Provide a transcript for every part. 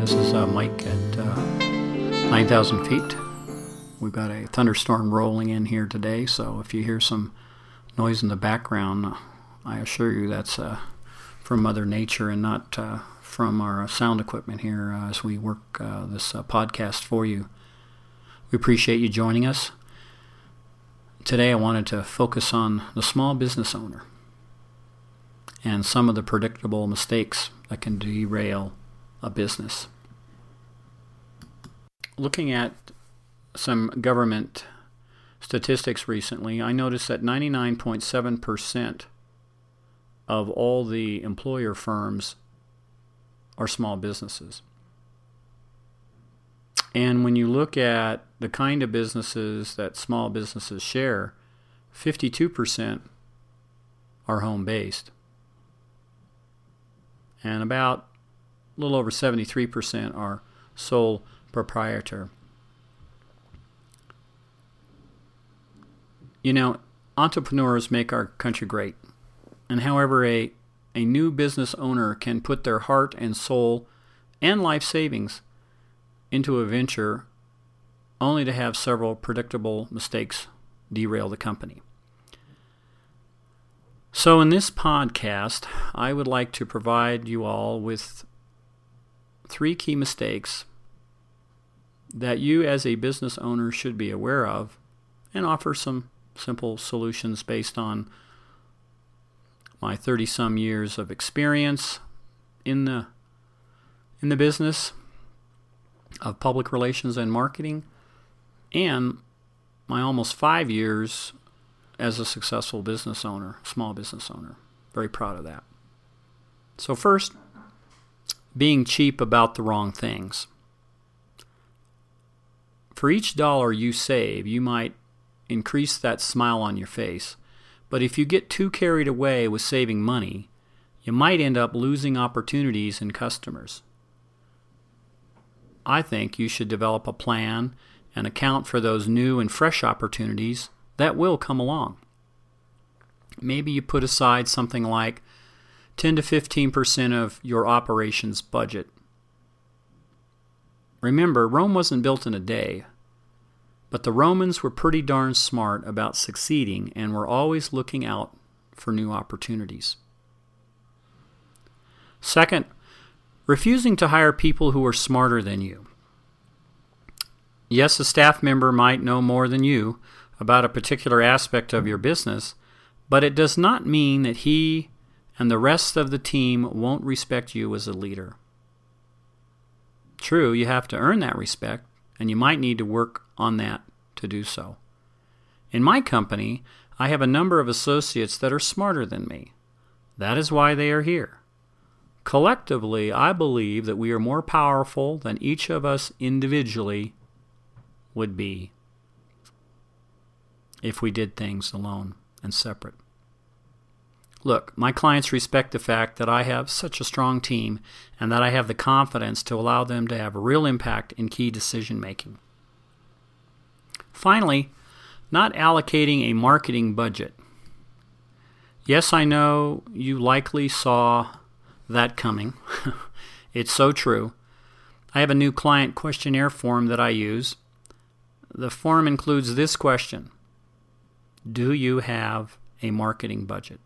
This is Mike at 9,000 feet. We've got a thunderstorm rolling in here today, so if you hear some noise in the background, I assure you that's from Mother Nature and not from our sound equipment here as we work this podcast for you. We appreciate you joining us. Today I wanted to focus on the small business owner and some of the predictable mistakes that can derail a business. Looking at some government statistics recently, I noticed that 99.7% of all the employer firms are small businesses. And when you look at the kind of businesses that small businesses share, 52% are home-based. And about a little over 73% are sole proprietor. You know, entrepreneurs make our country great. And however a new business owner can put their heart and soul and life savings into a venture only to have several predictable mistakes derail the company. So in this podcast, I would like to provide you all with 3 key mistakes that you as a business owner should be aware of and offer some simple solutions based on my 30-some years of experience in the business of public relations and marketing and my almost 5 years as a successful business owner, small business owner. Very proud of that. So first, being cheap about the wrong things. For each dollar you save, you might increase that smile on your face. But if you get too carried away with saving money, you might end up losing opportunities and customers. I think you should develop a plan and account for those new and fresh opportunities that will come along. Maybe you put aside something like 10 to 15% of your operations budget. Remember, Rome wasn't built in a day, but the Romans were pretty darn smart about succeeding and were always looking out for new opportunities. Second, refusing to hire people who are smarter than you. Yes, a staff member might know more than you about a particular aspect of your business, but it does not mean that he and the rest of the team won't respect you as a leader. True, you have to earn that respect, and you might need to work on that to do so. In my company, I have a number of associates that are smarter than me. That is why they are here. Collectively, I believe that we are more powerful than each of us individually would be if we did things alone and separate. Look, my clients respect the fact that I have such a strong team and that I have the confidence to allow them to have a real impact in key decision making. Finally, not allocating a marketing budget. Yes, I know you likely saw that coming. It's so true. I have a new client questionnaire form that I use. The form includes this question: do you have a marketing budget?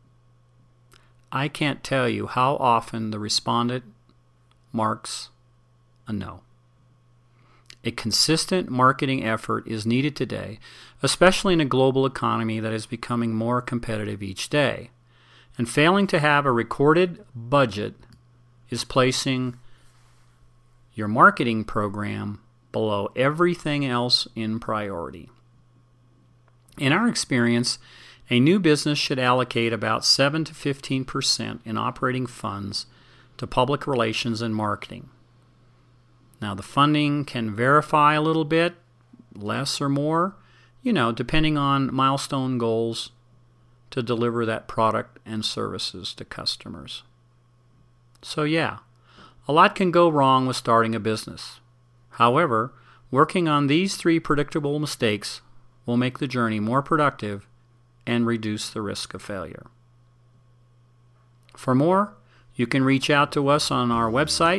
I can't tell you how often the respondent marks a no. A consistent marketing effort is needed today, especially in a global economy that is becoming more competitive each day. And failing to have a recorded budget is placing your marketing program below everything else in priority. In our experience, a new business should allocate about 7 to 15% in operating funds to public relations and marketing. Now, the funding can verify a little bit, less or more, depending on milestone goals to deliver that product and services to customers. So yeah, a lot can go wrong with starting a business. However, working on these 3 predictable mistakes will make the journey more productive and reduce the risk of failure. For more, You can reach out to us on our website,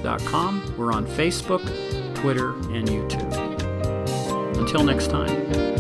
www.periniassociates.com. We're on Facebook, Twitter, and YouTube. Until next time.